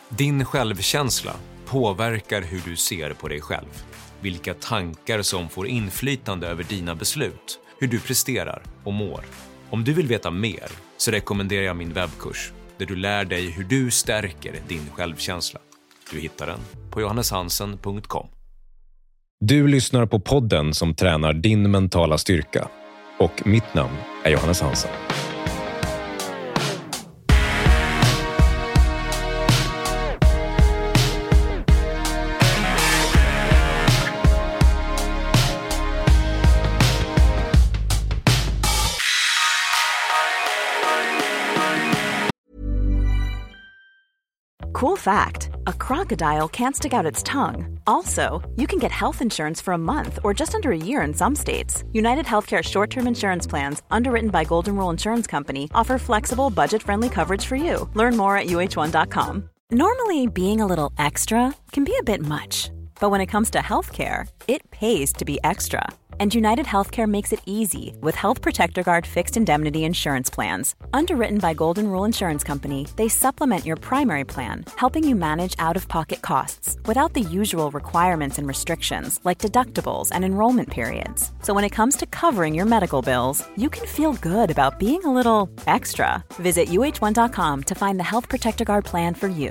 Din självkänsla påverkar hur du ser på dig själv. Vilka tankar som får inflytande över dina beslut, hur du presterar och mår. Om du vill veta mer så rekommenderar jag min webbkurs där du lär dig hur du stärker din självkänsla. Du hittar den på johanneshansen.com. Du lyssnar på podden som tränar din mentala styrka. Och mitt namn är Johannes Hansen. Cool fact, a crocodile can't stick out its tongue. Also, you can get health insurance for a month or just under a year in some states. United Healthcare short-term insurance plans, underwritten by Golden Rule Insurance Company, offer flexible, budget-friendly coverage for you. Learn more at uh1.com. Normally, being a little extra can be a bit much. But when it comes to healthcare, it pays to be extra. And United Healthcare makes it easy with Health Protector Guard fixed indemnity insurance plans. Underwritten by Golden Rule Insurance Company, they supplement your primary plan, helping you manage out-of-pocket costs without the usual requirements and restrictions like deductibles and enrollment periods. So when it comes to covering your medical bills, you can feel good about being a little extra. Visit uh1.com to find the Health Protector Guard plan for you.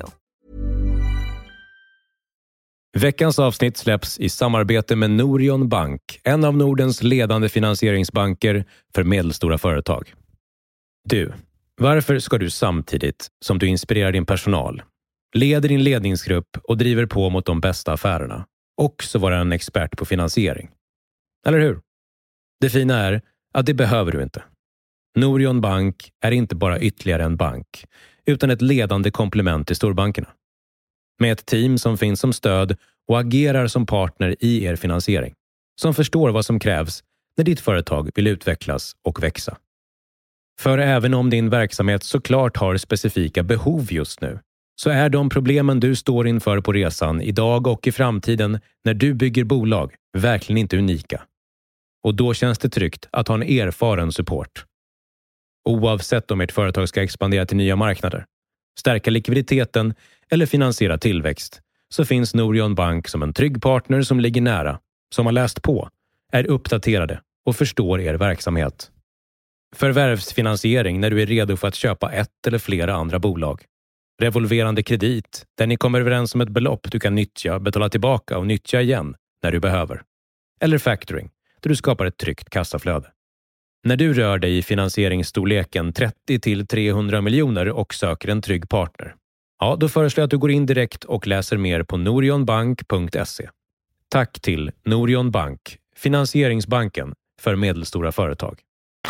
Veckans avsnitt släpps i samarbete med Norion Bank, en av Nordens ledande finansieringsbanker för medelstora företag. Du, varför ska du samtidigt som du inspirerar din personal, leder din ledningsgrupp och driver på mot de bästa affärerna, också vara en expert på finansiering? Eller hur? Det fina är att det behöver du inte. Norion Bank är inte bara ytterligare en bank, utan ett ledande komplement till storbankerna. Med ett team som finns som stöd och agerar som partner i er finansiering. Som förstår vad som krävs när ditt företag vill utvecklas och växa. För även om din verksamhet såklart har specifika behov just nu, så är de problemen du står inför på resan idag och i framtiden när du bygger bolag verkligen inte unika. Och då känns det tryggt att ha en erfaren support. Oavsett om ert företag ska expandera till nya marknader, stärka likviditeten eller finansiera tillväxt, så finns Norion Bank som en trygg partner som ligger nära, som har läst på, är uppdaterade och förstår er verksamhet. Förvärvsfinansiering när du är redo för att köpa ett eller flera andra bolag. Revolverande kredit, där ni kommer överens om ett belopp du kan nyttja, betala tillbaka och nyttja igen när du behöver. Eller factoring, där du skapar ett tryggt kassaflöde. När du rör dig i finansieringsstorleken 30 till 300 miljoner och söker en trygg partner, ja, då föreslår jag att du går in direkt och läser mer på norionbank.se. Tack till Norion Bank, finansieringsbanken för medelstora företag.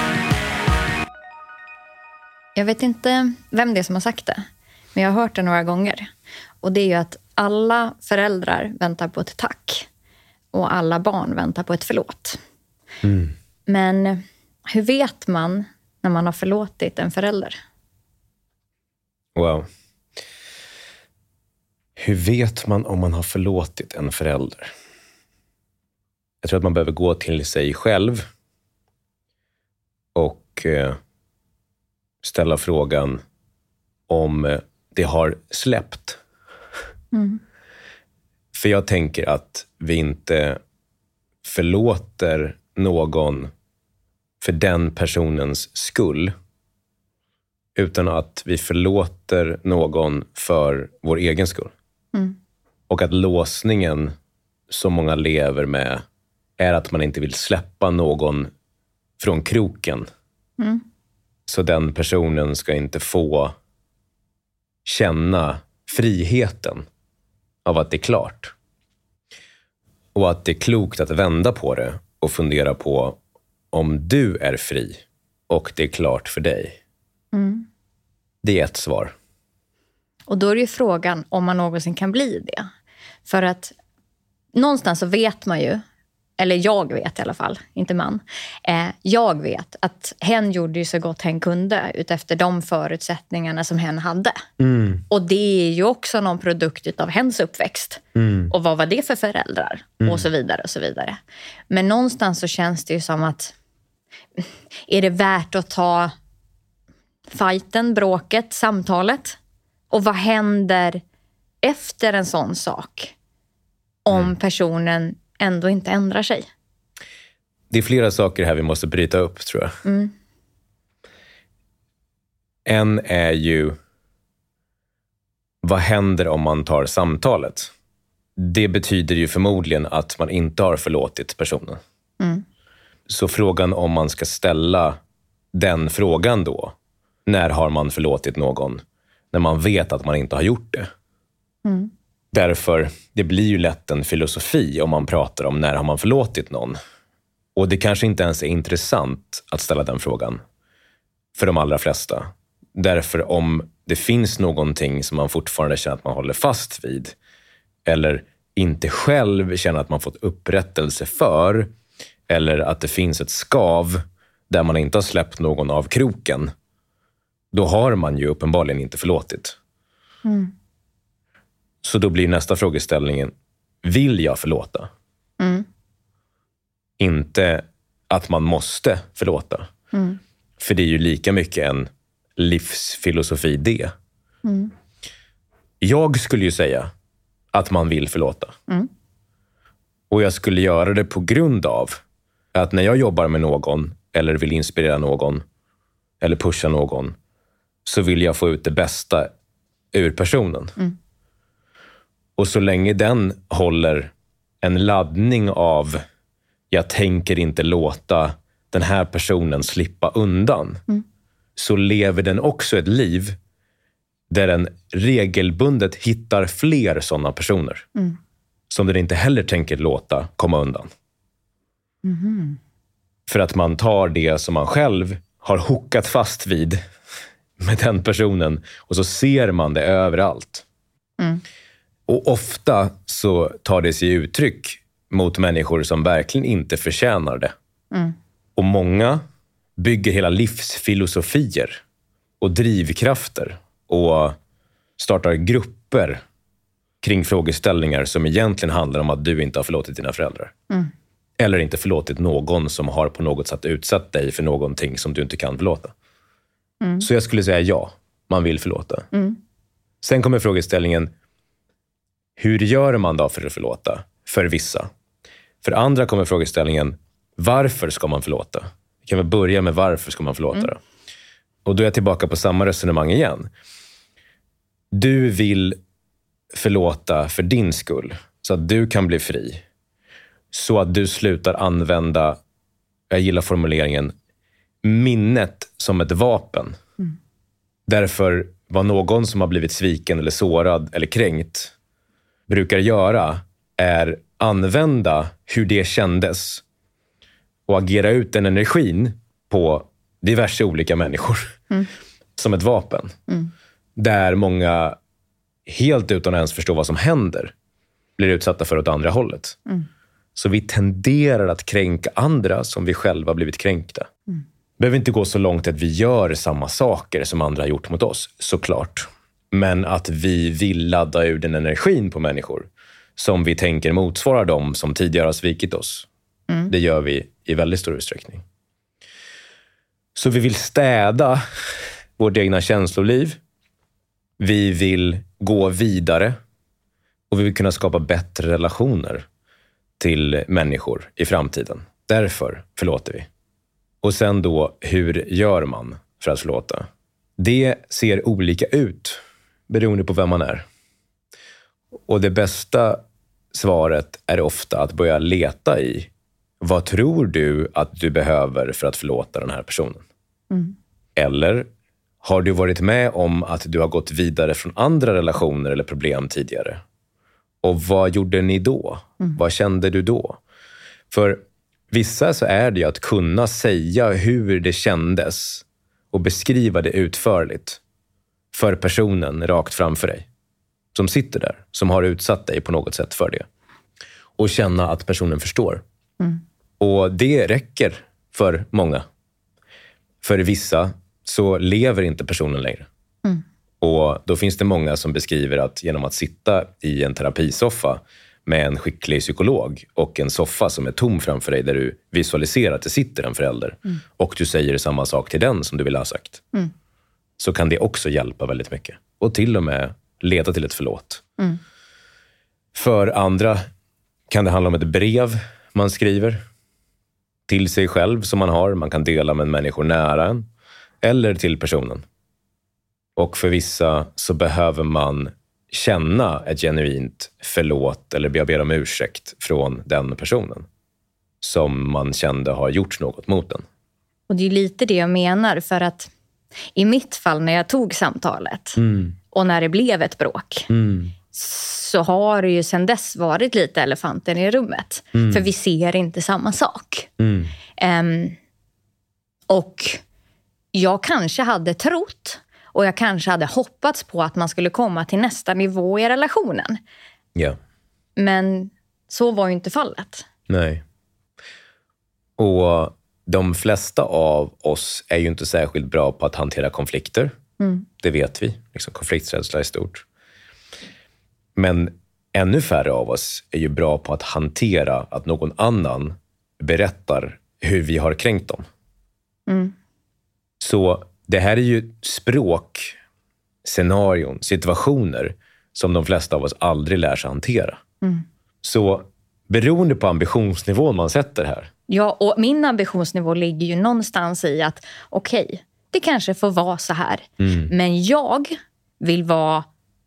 Jag vet inte vem det är som har sagt det, men jag har hört det några gånger. Och det är ju att alla föräldrar väntar på ett tack och alla barn väntar på ett förlåt. Mm. Men hur vet man när man har förlåtit en förälder? Wow. Hur vet man om man har förlåtit en förälder? Jag tror att man behöver gå till sig själv och ställa frågan om det har släppt. Mm. För jag tänker att vi inte förlåter någon för den personens skull, utan att vi förlåter någon för vår egen skull. Mm. Och att låsningen som många lever med är att man inte vill släppa någon från kroken. Mm. Så den personen ska inte få känna friheten av att det är klart. Och att det är klokt att vända på det och fundera på om du är fri och det är klart för dig. Mm. Det är ett svar. Och då är det ju frågan om man någonsin kan bli det. För att någonstans så vet man ju, eller jag vet i alla fall, inte man. Jag vet att hen gjorde ju så gott hen kunde utefter de förutsättningarna som hen hade. Mm. Och det är ju också någon produkt av hens uppväxt. Mm. Och vad var det för föräldrar? Och så vidare och så vidare. Men någonstans så känns det ju som att är det värt att ta fighten, bråket, samtalet? Och vad händer efter en sån sak om personen ändå inte ändrar sig? Det är flera saker här vi måste bryta upp, tror jag. En är ju, vad händer om man tar samtalet? Det betyder ju förmodligen att man inte har förlåtit personen. Så frågan om man ska ställa den frågan då, när har man förlåtit någon? När man vet att man inte har gjort det. Därför, det blir ju lätt en filosofi om man pratar om när har man förlåtit någon. Och det kanske inte ens är intressant att ställa den frågan för de allra flesta. Därför om det finns någonting som man fortfarande känner att man håller fast vid, eller inte själv känner att man fått upprättelse för, eller att det finns ett skav där man inte har släppt någon av kroken, då har man ju uppenbarligen inte förlåtit. Så då blir nästa frågeställningen, vill jag förlåta? Inte att man måste förlåta. För det är ju lika mycket en livsfilosofi det. Jag skulle ju säga att man vill förlåta. Och jag skulle göra det på grund av att när jag jobbar med någon eller vill inspirera någon eller pusha någon, så vill jag få ut det bästa ur personen. Och så länge den håller en laddning av jag tänker inte låta den här personen slippa undan, så lever den också ett liv där den regelbundet hittar fler sådana personer som den inte heller tänker låta komma undan. För att man tar det som man själv har hookat fast vid med den personen, och så ser man det överallt. Och ofta så tar det sig uttryck mot människor som verkligen inte förtjänar det. Och många bygger hela livsfilosofier och drivkrafter och startar grupper kring frågeställningar som egentligen handlar om att du inte har förlåtit dina föräldrar. Eller inte förlåtit någon som har på något sätt utsatt dig för någonting som du inte kan förlåta. Så jag skulle säga ja, man vill förlåta. Sen kommer frågeställningen, hur gör man då för att förlåta? För vissa. För andra kommer frågeställningen, varför ska man förlåta? Vi kan väl börja med varför ska man förlåta då? Och då är jag tillbaka på samma resonemang igen. Du vill förlåta för din skull, så att du kan bli fri. Så att du slutar använda, jag gillar formuleringen, minnet som ett vapen. Därför vad någon som har blivit sviken eller sårad eller kränkt brukar göra är använda hur det kändes och agera ut den energin på diverse olika människor som ett vapen. Där många, helt utan att ens förstå vad som händer, blir utsatta för åt andra hållet. Så vi tenderar att kränka andra som vi själva blivit kränkta. Behöver inte gå så långt att vi gör samma saker som andra har gjort mot oss, såklart. Men att vi vill ladda ur den energin på människor som vi tänker motsvarar dem som tidigare har svikit oss. Det gör vi i väldigt stor utsträckning. Så vi vill städa vårt egna känsloliv. Vi vill gå vidare. Och vi vill kunna skapa bättre relationer till människor i framtiden. Därför förlåter vi. Och sen då, hur gör man för att förlåta? Det ser olika ut beroende på vem man är. Och det bästa svaret är ofta att börja leta i, vad tror du att du behöver för att förlåta den här personen? Eller har du varit med om att du har gått vidare från andra relationer eller problem tidigare? Och vad gjorde ni då? Vad kände du då? För vissa så är det ju att kunna säga hur det kändes och beskriva det utförligt för personen rakt framför dig. Som sitter där, som har utsatt dig på något sätt för det. Och känna att personen förstår. Och det räcker för många. För vissa så lever inte personen längre. Och då finns det många som beskriver att genom att sitta i en terapisoffa med en skicklig psykolog och en soffa som är tom framför dig där du visualiserar att det sitter en förälder och du säger samma sak till den som du vill ha sagt, så kan det också hjälpa väldigt mycket. Och till och med leda till ett förlåt. För andra kan det handla om ett brev man skriver till sig själv som man kan dela med människor nära en eller till personen. Och för vissa så behöver man känna ett genuint förlåt eller be om ursäkt från den personen som man kände har gjort något mot den. Och det är lite det jag menar, för att i mitt fall när jag tog samtalet och när det blev ett bråk så har det ju sedan dess varit lite elefanten i rummet. För vi ser inte samma sak. Och jag kanske hade trott och jag kanske hade hoppats på att man skulle komma till nästa nivå i relationen. Ja. Men så var ju inte fallet. Nej. Och de flesta av oss är ju inte särskilt bra på att hantera konflikter. Det vet vi. Liksom, konflikträdsla är stort. Men ännu färre av oss är ju bra på att hantera att någon annan berättar hur vi har kränkt dem. Så det här är ju språk, scenarion, situationer som de flesta av oss aldrig lär sig hantera. Så beroende på ambitionsnivån man sätter här. Ja, och min ambitionsnivå ligger ju någonstans i att okej, det kanske får vara så här. Men jag vill vara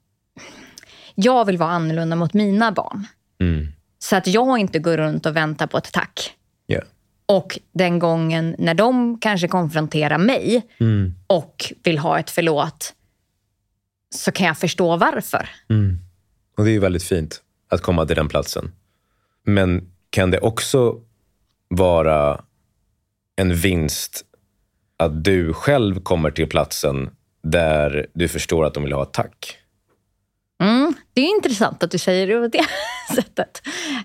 annorlunda mot mina barn. Så att jag inte går runt och väntar på ett tack. Yeah. Och den gången när de kanske konfronterar mig och vill ha ett förlåt, så kan jag förstå varför. Och det är ju väldigt fint att komma till den platsen. Men kan det också vara en vinst att du själv kommer till platsen där du förstår att de vill ha ett tack? Det är intressant att du säger det på det sättet.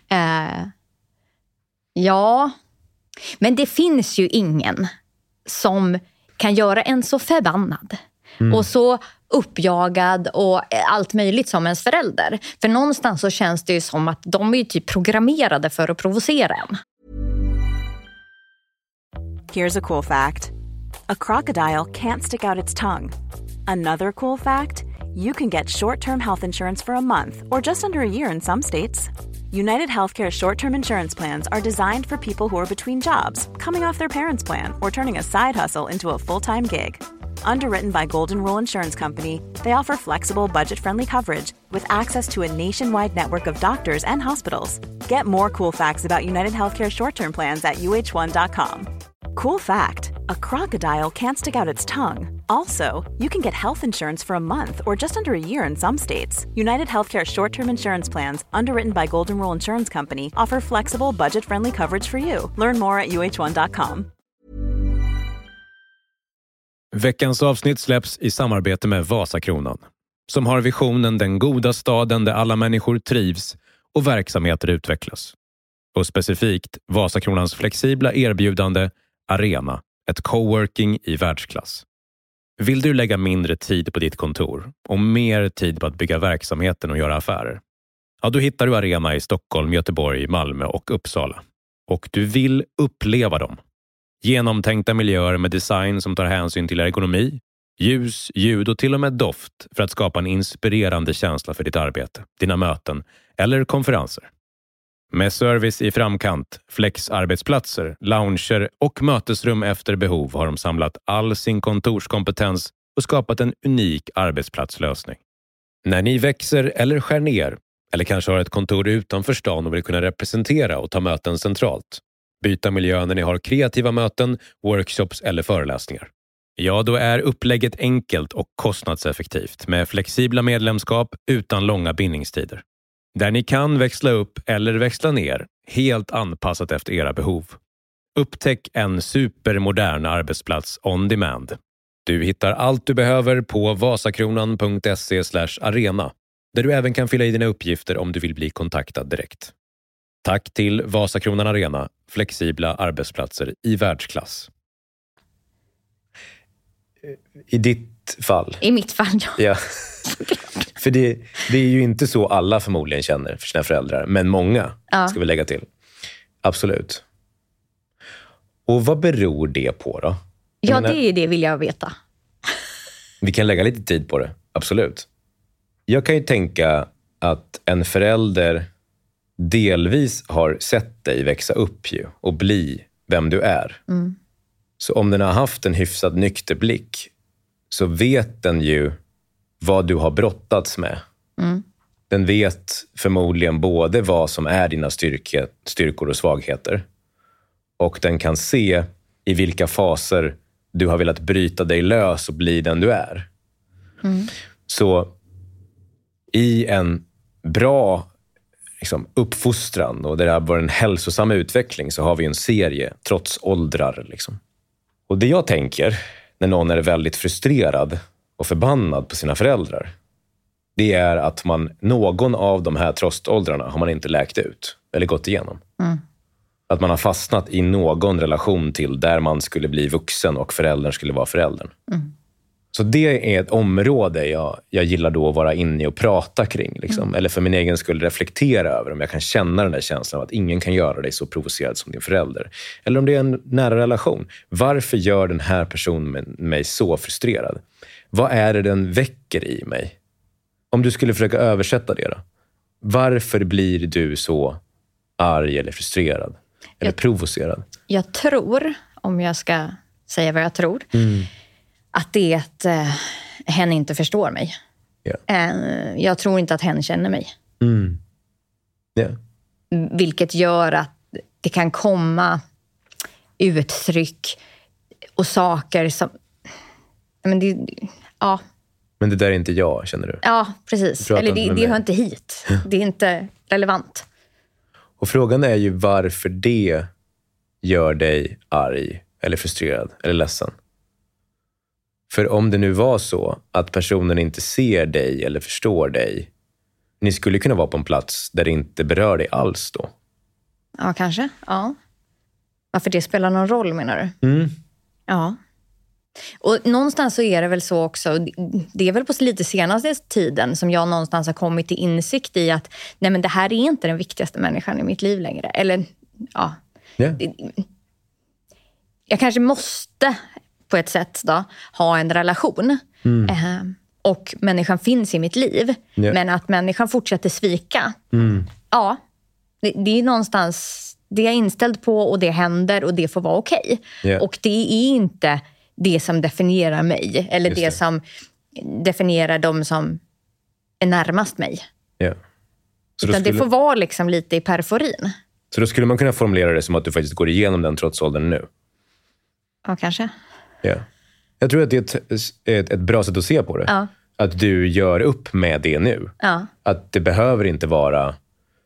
Ja, men det finns ju ingen som kan göra en så förbannad och så uppjagad och allt möjligt som ens förälder. För någonstans så känns det ju som att de är ju typ programmerade för att provocera en. Here's a cool fact. A crocodile can't stick out its tongue. Another cool fact, you can get short-term health insurance for a month or just under a year in some states. United Healthcare short-term insurance plans are designed for people who are between jobs, coming off their parents' plan, or turning a side hustle into a full-time gig. Underwritten by Golden Rule Insurance Company, they offer flexible, budget-friendly coverage with access to a nationwide network of doctors and hospitals. Get more cool facts about United Healthcare short-term plans at uh1.com. Cool fact, a crocodile can't stick out its tongue. Also, you can get health insurance for a month or just under a year in some states. United Healthcare short-term insurance plans, underwritten by Golden Rule Insurance Company, offer flexible, budget-friendly coverage for you. Learn more at uh1.com. Veckans avsnitt släpps i samarbete med Vasakronan, som har visionen den goda staden där alla människor trivs och verksamheter utvecklas. Och specifikt Vasakronans flexibla erbjudande Arena, ett coworking i världsklass. Vill du lägga mindre tid på ditt kontor och mer tid på att bygga verksamheten och göra affärer? Ja, då hittar du Arena i Stockholm, Göteborg, Malmö och Uppsala. Och du vill uppleva dem. Genomtänkta miljöer med design som tar hänsyn till ergonomi, ljus, ljud och till och med doft för att skapa en inspirerande känsla för ditt arbete, dina möten eller konferenser. Med service i framkant, flexarbetsplatser, lounger och mötesrum efter behov har de samlat all sin kontorskompetens och skapat en unik arbetsplatslösning. När ni växer eller skär ner, eller kanske har ett kontor utanför stan och vill kunna representera och ta möten centralt, byta miljö när ni har kreativa möten, workshops eller föreläsningar. Ja, då är upplägget enkelt och kostnadseffektivt med flexibla medlemskap utan långa bindningstider. Där ni kan växla upp eller växla ner, helt anpassat efter era behov. Upptäck en supermodern arbetsplats on demand. Du hittar allt du behöver på vasakronan.se/arena, där du även kan fylla i dina uppgifter om du vill bli kontaktad direkt. Tack till Vasakronan Arena, flexibla arbetsplatser i världsklass. I ditt fall? I mitt fall, ja. Ja. För det är ju inte så alla förmodligen känner för sina föräldrar, men många ska vi lägga till. Absolut. Och vad beror det på då? Ja, det vill jag veta. Vi kan lägga lite tid på det, absolut. Jag kan ju tänka att en förälder delvis har sett dig växa upp ju och bli vem du är. Så om den har haft en hyfsad nykter blick så vet den ju vad du har brottats med. Den vet förmodligen både vad som är dina styrkor och svagheter. Och den kan se i vilka faser du har velat bryta dig lös och bli den du är. Så i en bra uppfostran och där det har varit en hälsosam utveckling så har vi en serie trots åldrar. Och det jag tänker när någon är väldigt frustrerad och förbannad på sina föräldrar, det är att någon av de här troståldrarna har man inte läkt ut eller gått igenom. Att man har fastnat i någon relation till där man skulle bli vuxen och föräldern skulle vara föräldern. Så det är ett område jag gillar då att vara inne i och prata kring. Eller för min egen skull reflektera över om jag kan känna den där känslan av att ingen kan göra dig så provocerad som din förälder. Eller om det är en nära relation. Varför gör den här personen mig så frustrerad? Vad är det den väcker i mig? Om du skulle försöka översätta det då. Varför blir du så arg eller frustrerad? Eller provocerad? Jag tror, om jag ska säga vad jag tror, att det är att hen inte förstår mig. Yeah. Jag tror inte att hen känner mig. Yeah. Vilket gör att det kan komma uttryck och saker som... Men det där är inte jag, känner du? Ja, precis. Eller det hör inte hit. Det är inte relevant. Och frågan är ju varför det gör dig arg eller frustrerad eller ledsen. För om det nu var så att personen inte ser dig eller förstår dig, ni skulle kunna vara på en plats där det inte berör dig alls då. Ja, kanske. Ja. Varför det spelar någon roll, menar du? Ja. Och någonstans så är det väl så också, det är väl på lite senaste tiden som jag någonstans har kommit till insikt i att nej, men det här är inte den viktigaste människan i mitt liv längre. Eller, ja. Yeah. Jag kanske måste på ett sätt då ha en relation. Och människan finns i mitt liv. Yeah. Men att människan fortsätter svika. Ja, det är någonstans det jag är inställd på och det händer och det får vara okej. Yeah. Och det är inte det som definierar mig. Eller det som definierar de som är närmast mig. Yeah. Utan det får vara lite i periferin. Så då skulle man kunna formulera det som att du faktiskt går igenom den trotsåldern nu? Ja, kanske. Yeah. Jag tror att det är ett bra sätt att se på det. Ja. Att du gör upp med det nu. Ja. Att det behöver inte vara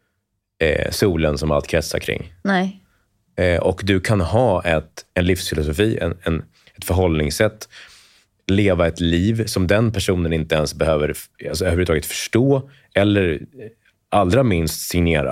solen som allt kretsar kring. Nej. Och du kan ha en livsfilosofi, ett förhållningssätt, leva ett liv som den personen inte ens behöver överhuvudtaget förstå eller allra minst signera.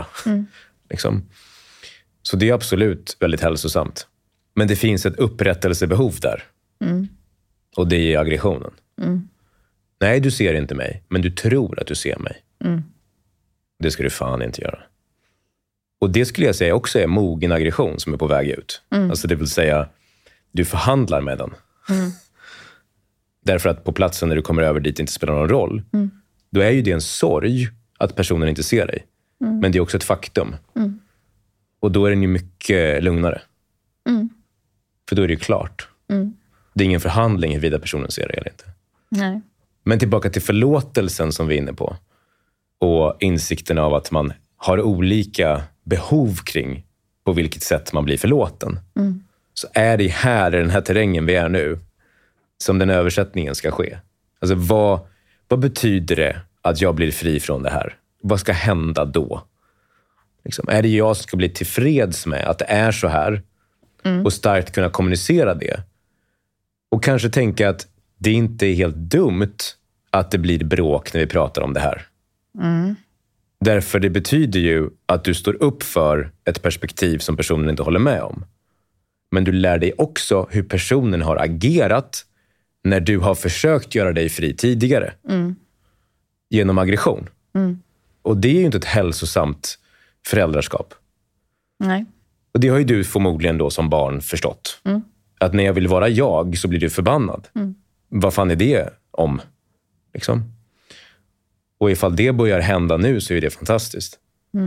Så det är absolut väldigt hälsosamt. Men det finns ett upprättelsebehov där. Och det är aggressionen. Nej, du ser inte mig, men du tror att du ser mig. Det ska du fan inte göra. Och det skulle jag säga också är mogen aggression som är på väg ut. Alltså det vill säga, du förhandlar med den. Därför att på platsen när du kommer över dit inte spelar någon roll. Då är ju det en sorg att personen inte ser dig. Men det är också ett faktum. Och då är den ju mycket lugnare. För då är det ju klart. Det är ingen förhandling huruvida personen ser dig eller inte. Nej. Men tillbaka till förlåtelsen som vi är inne på. Och insikten av att man har olika behov kring på vilket sätt man blir förlåten. Så är det här, i den här terrängen vi är nu, som den översättningen ska ske. Alltså vad betyder det att jag blir fri från det här? Vad ska hända då? Är det jag som ska bli tillfreds med att det är så här? Och starkt kunna kommunicera det? Och kanske tänka att det inte är helt dumt att det blir bråk när vi pratar om det här. Därför det betyder ju att du står upp för ett perspektiv som personen inte håller med om. Men du lär dig också hur personen har agerat när du har försökt göra dig fri tidigare. Genom aggression. Och det är ju inte ett hälsosamt föräldraskap. Nej. Och det har ju du förmodligen då som barn förstått. Att när jag vill vara jag så blir du förbannad. Vad fan är det om? Och ifall det börjar hända nu så är det fantastiskt.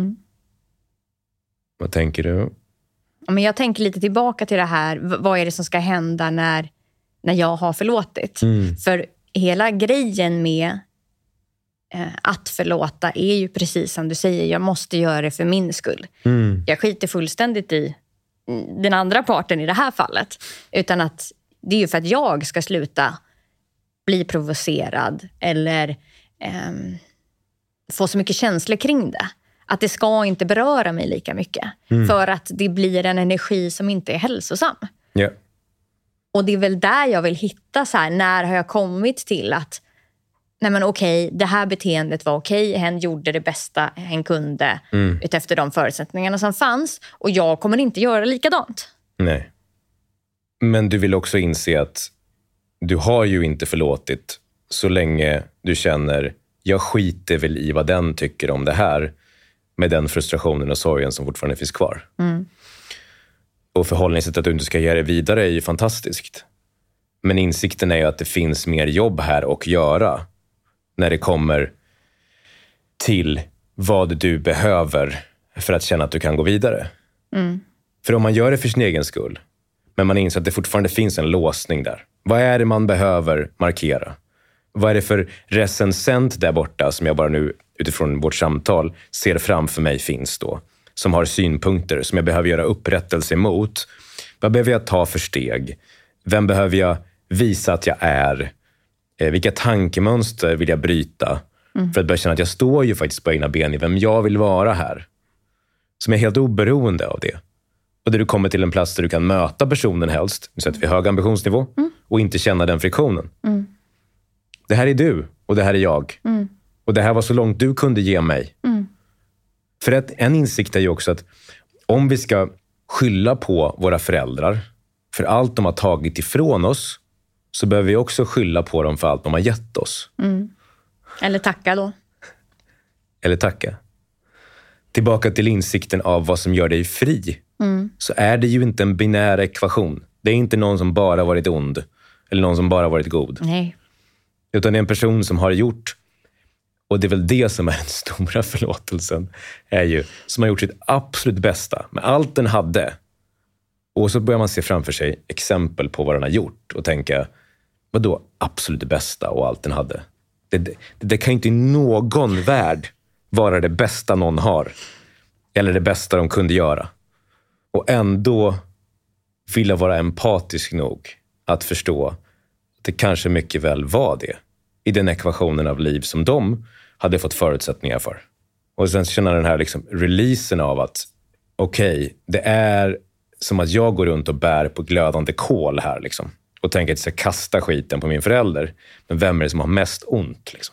Vad tänker du? Men jag tänker lite tillbaka till det här. Vad är det som ska hända när jag har förlåtit? För hela grejen med att förlåta är ju precis som du säger. Jag måste göra det för min skull. Jag skiter fullständigt i den andra parten i det här fallet. Utan att det är ju för att jag ska sluta bli provocerad. Eller få så mycket känslor kring det. Att det ska inte beröra mig lika mycket. För att det blir en energi som inte är hälsosam. Yeah. Och det är väl där jag vill hitta så här. När har jag kommit till att nej men okej, det här beteendet var okej. Hen gjorde det bästa hen kunde utefter de förutsättningarna som fanns. Och jag kommer inte göra likadant. Nej. Men du vill också inse att du har ju inte förlåtit så länge du känner jag skiter väl i vad den tycker om det här. Med den frustrationen och sorgen som fortfarande finns kvar. Och förhållningssättet att du inte ska ge det vidare är ju fantastiskt. Men insikten är ju att det finns mer jobb här att göra. När det kommer till vad du behöver för att känna att du kan gå vidare. För om man gör det för sin egen skull, men man inser att det fortfarande finns en låsning där. Vad är det man behöver markera? Vad är det för recensent där borta som jag bara nu utifrån vårt samtal ser framför mig finns då? Som har synpunkter som jag behöver göra upprättelse emot. Vad behöver jag ta för steg? Vem behöver jag visa att jag är? Vilka tankemönster vill jag bryta? För att börja känna att jag står ju faktiskt på egna ben i vem jag vill vara här. Som är helt oberoende av det. Och där du kommer till en plats där du kan möta personen helst. Så att vi har hög ambitionsnivå. Och inte känna den friktionen. Det här är du och det här är jag. Och det här var så långt du kunde ge mig. För att en insikt är ju också att om vi ska skylla på våra föräldrar för allt de har tagit ifrån oss, så behöver vi också skylla på dem för allt de har gett oss. Eller tacka då. Eller tacka. Tillbaka till insikten av vad som gör dig fri. Så är det ju inte en binär ekvation. Det är inte någon som bara varit ond. Eller någon som bara varit god. Nej. Utan det är en person som har gjort, och det är väl det som är den stora förlåtelsen, är ju som har gjort sitt absolut bästa med allt den hade. Och så börjar man se framför sig exempel på vad den har gjort och tänka, vad då absolut det bästa och allt den hade? Det kan ju inte i någon värld vara det bästa någon har. Eller det bästa de kunde göra. Och ändå vill jag vara empatisk nog att förstå att det kanske mycket väl var det. I den ekvationen av liv som de hade fått förutsättningar för. Och sen känner den här liksom releasen av att okej, det är som att jag går runt och bär på glödande kol här liksom. Och tänker att jag ska kasta skiten på min förälder. Men vem är det som har mest ont liksom?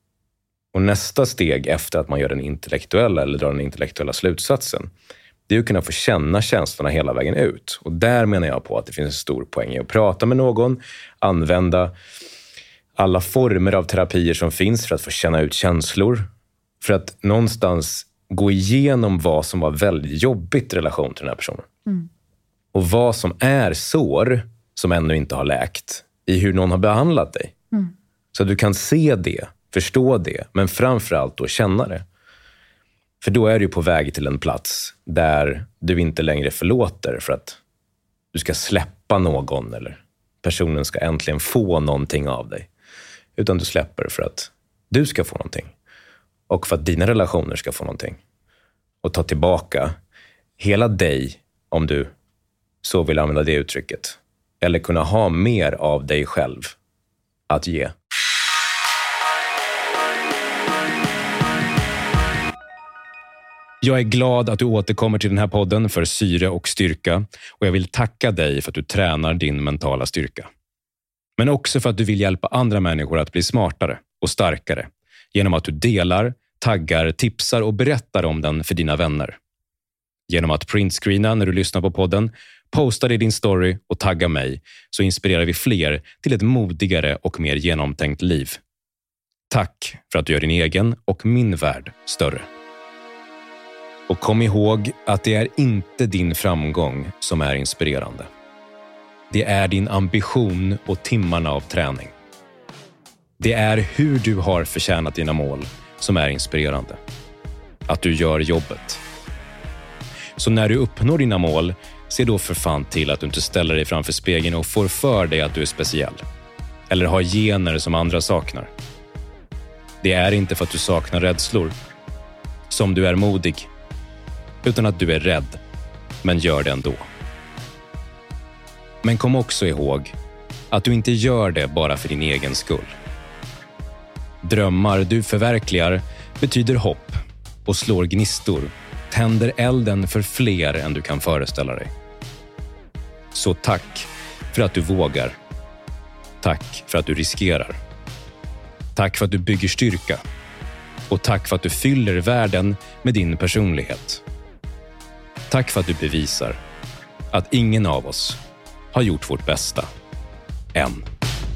Och nästa steg efter att man gör den intellektuella eller drar den intellektuella slutsatsen, det är att kunna få känna känslorna hela vägen ut. Och där menar jag på att det finns en stor poäng i att prata med någon, använda alla former av terapier som finns för att få känna ut känslor. För att någonstans gå igenom vad som var väldigt jobbigt i relation till den här personen. Och vad som är sår som ännu inte har läkt i hur någon har behandlat dig. Så att du kan se det, förstå det, men framförallt då känna det. För då är du på väg till en plats där du inte längre förlåter för att du ska släppa någon eller personen ska äntligen få någonting av dig. Utan du släpper för att du ska få någonting. Och för att dina relationer ska få någonting. Och ta tillbaka hela dig, om du så vill använda det uttrycket. Eller kunna ha mer av dig själv att ge. Jag är glad att du återkommer till den här podden för syre och styrka. Och jag vill tacka dig för att du tränar din mentala styrka. Men också för att du vill hjälpa andra människor att bli smartare och starkare. Genom att du delar, taggar, tipsar och berättar om den för dina vänner. Genom att printscreena när du lyssnar på podden, posta det i din story och tagga mig, så inspirerar vi fler till ett modigare och mer genomtänkt liv. Tack för att du gör din egen och min värld större. Och kom ihåg att det är inte din framgång som är inspirerande. Det är din ambition och timmarna av träning. Det är hur du har förtjänat dina mål som är inspirerande. Att du gör jobbet. Så när du uppnår dina mål, se då för fan till att du inte ställer dig framför spegeln och får för dig att du är speciell. Eller har gener som andra saknar. Det är inte för att du saknar rädslor, som du är modig, utan att du är rädd, men gör det ändå. Men kom också ihåg att du inte gör det bara för din egen skull. Drömmar du förverkligar betyder hopp och slår gnistor, tänder elden för fler än du kan föreställa dig. Så tack för att du vågar. Tack för att du riskerar. Tack för att du bygger styrka. Och tack för att du fyller världen med din personlighet. Tack för att du bevisar att ingen av oss har gjort vårt bästa. Än.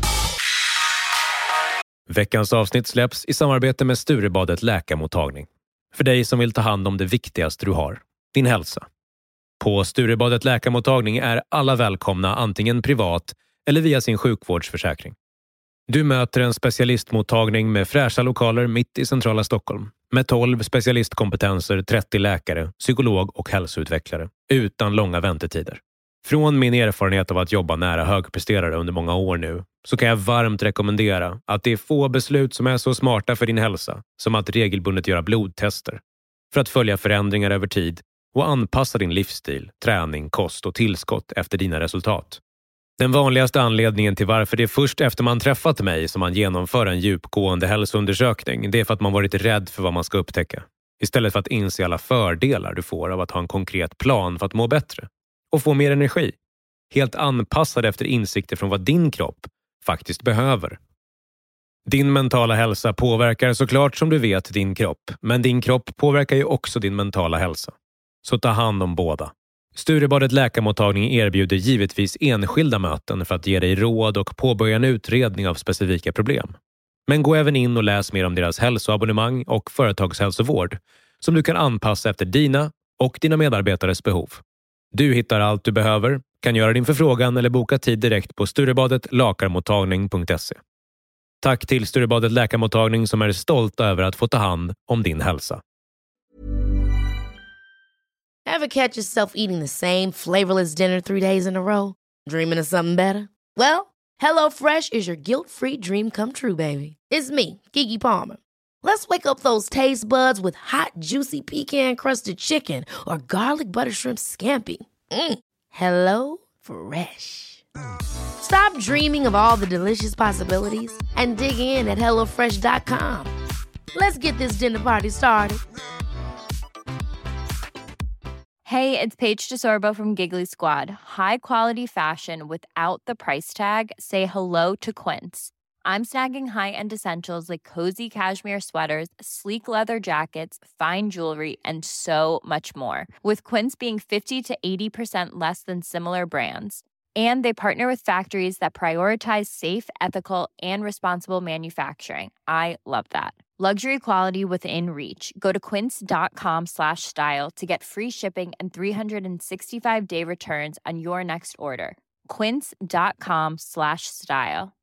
Veckans avsnitt släpps i samarbete med Sturebadet läkarmottagning. För dig som vill ta hand om det viktigaste du har, din hälsa. På Sturebadet läkarmottagning är alla välkomna antingen privat eller via sin sjukvårdsförsäkring. Du möter en specialistmottagning med fräscha lokaler mitt i centrala Stockholm. Med 12 specialistkompetenser, 30 läkare, psykolog och hälsoutvecklare. Utan långa väntetider. Från min erfarenhet av att jobba nära högpresterare under många år nu så kan jag varmt rekommendera att det är få beslut som är så smarta för din hälsa som att regelbundet göra blodtester för att följa förändringar över tid och anpassa din livsstil, träning, kost och tillskott efter dina resultat. Den vanligaste anledningen till varför det är först efter man träffat mig som man genomför en djupgående hälsoundersökning, det är för att man varit rädd för vad man ska upptäcka. Istället för att inse alla fördelar du får av att ha en konkret plan för att må bättre. Och få mer energi. Helt anpassad efter insikter från vad din kropp faktiskt behöver. Din mentala hälsa påverkar såklart som du vet din kropp. Men din kropp påverkar ju också din mentala hälsa. Så ta hand om båda. Sturebadet läkarmottagning erbjuder givetvis enskilda möten för att ge dig råd och påbörja en utredning av specifika problem. Men gå även in och läs mer om deras hälsoabonnemang och företagshälsovård som du kan anpassa efter dina och dina medarbetares behov. Du hittar allt du behöver, kan göra din förfrågan eller boka tid direkt på sturebadetlakarmottagning.se. Tack till Sturebadet läkarmottagning som är stolta över att få ta hand om din hälsa. Ever catch yourself eating the same flavorless dinner 3 days in a row? Dreaming of something better? Well, HelloFresh is your guilt-free dream come true, baby. It's me, Keke Palmer. Let's wake up those taste buds with hot, juicy pecan-crusted chicken or garlic butter shrimp scampi. Hello Fresh. Stop dreaming of all the delicious possibilities and dig in at HelloFresh.com. Let's get this dinner party started. Hey, it's Paige DeSorbo from Giggly Squad. High quality fashion without the price tag. Say hello to Quince. I'm snagging high-end essentials like cozy cashmere sweaters, sleek leather jackets, fine jewelry, and so much more. With Quince being 50 to 80% less than similar brands. And they partner with factories that prioritize safe, ethical, and responsible manufacturing. I love that. Luxury quality within reach. Go to quince.com/style to get free shipping and 365-day returns on your next order. Quince.com/style.